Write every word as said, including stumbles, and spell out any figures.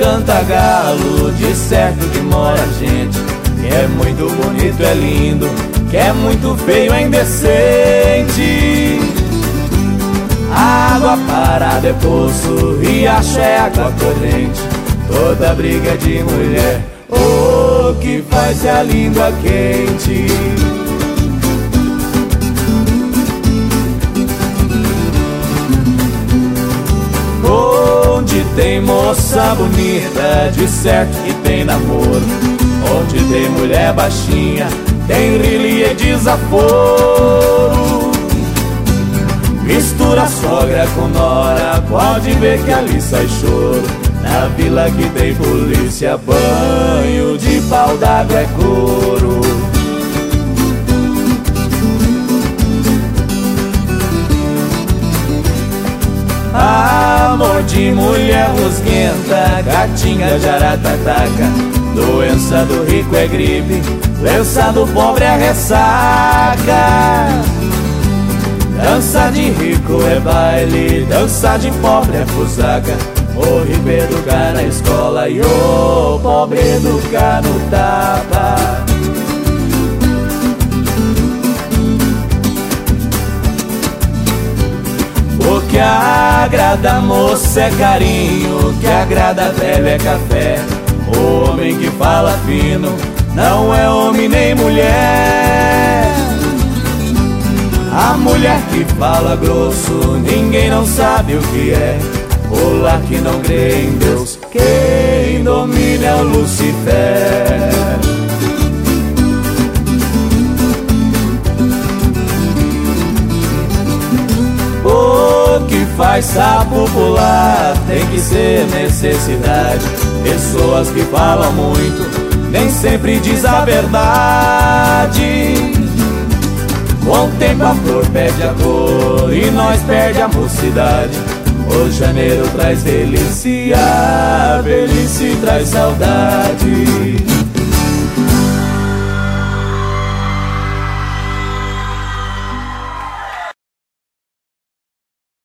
canta galo, de certo que mora gente. Que é muito bonito, é lindo, que é muito feio, é indecente. Água parada é poço, riacho é água corrente. Toda briga de mulher, oh, que faz a língua quente. Onde tem moça bonita, de certo que tem namoro. Onde tem mulher baixinha, tem rile e desaforo. Mistura sogra com nora, pode ver que ali sai choro. Na vila que tem polícia, banho de pau d'água é couro. Amor de mulher rosquenta, gatinha de aratataca. Doença do rico é gripe, doença do pobre é ressaca. Dança de rico é baile, dança de pobre é fusaca. O rico educa na escola e o pobre educa no tapa. O que agrada a moça é carinho, o que agrada a velha é café. O homem que fala fino não é homem nem mulher. A mulher que fala grosso, ninguém não sabe o que é. O lar que não crê em Deus, quem domina é o Lucifer. O que faz sapo pular tem que ser necessidade. Pessoas que falam muito, nem sempre diz a verdade. Com o tempo a flor perde a cor e nós perde a mocidade. O janeiro traz velhice, a velhice traz saudade.